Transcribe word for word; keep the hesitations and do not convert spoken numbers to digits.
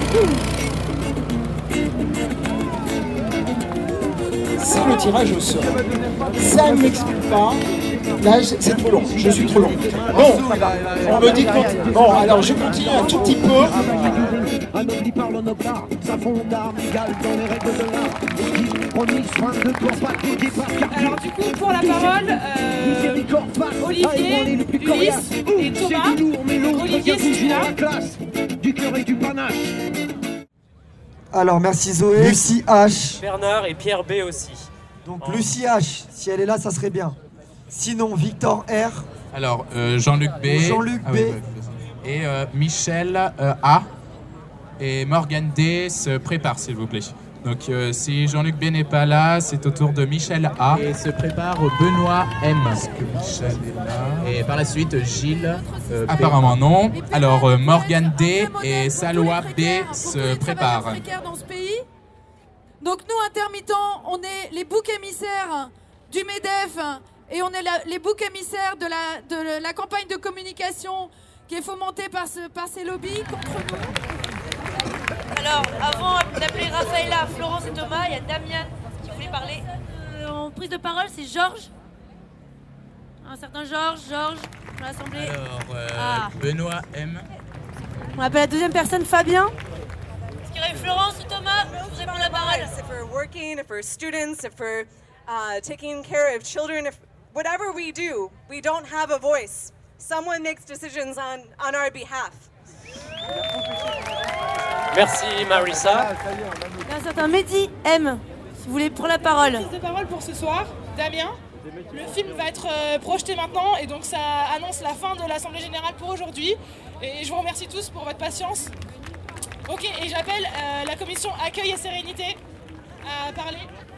C'est le tirage au sort. Ça ne m'explique pas. Là, c'est trop long. Je suis trop long. Bon, on me dit que... Bon, alors je continue un tout petit peu. Alors du coup, pour la parole, euh, Olivier, Ulysse et Thomas. Olivier, si tu es là. Du cœur et du panache. Alors merci Zoé, Lucie H. Bernard et Pierre B aussi. Donc oh. Lucie H, si elle est là, ça serait bien. Sinon Victor R. Alors euh, Jean-Luc B. Jean-Luc ah, B. Oui, oui. Et euh, Michel euh, A. Et Morgan D se prépare s'il vous plaît. Donc euh, si Jean-Luc B n'est pas là, c'est au tour de Michel A. Et se prépare Benoît M. Est-ce que Michel est là? Et par la suite Gilles euh, Apparemment non. Alors euh, Morgan D et Salwa B se préparent. Dans ce pays. Donc nous intermittents, on est les boucs émissaires du MEDEF et on est la, les boucs émissaires de la, de la campagne de communication qui est fomentée par, ce, par ces lobbies contre nous. Alors, avant d'appeler Raphaëla, Florence et Thomas, il y a Damien qui voulait parler. Euh, en prise de parole, c'est Georges. Un certain Georges, Georges, dans l'Assemblée. Alors, euh, ah. Benoît M. On appelle la deuxième personne Fabien. Est-ce qu'il y aurait Florence ou Thomas? Je vous réponds la parole. If we're working, if we're students, if we're uh, taking care of children, if whatever we do, we don't have a voice. Someone makes decisions on, on our behalf. Merci Marissa. Il y a un certain Mehdi M. Si vous voulez prendre la parole. Prise de parole pour ce soir, Damien. Le film va être euh, projeté maintenant et donc ça annonce la fin de l'Assemblée Générale pour aujourd'hui. Et je vous remercie tous pour votre patience. Ok, et j'appelle euh, la commission Accueil et Sérénité à parler.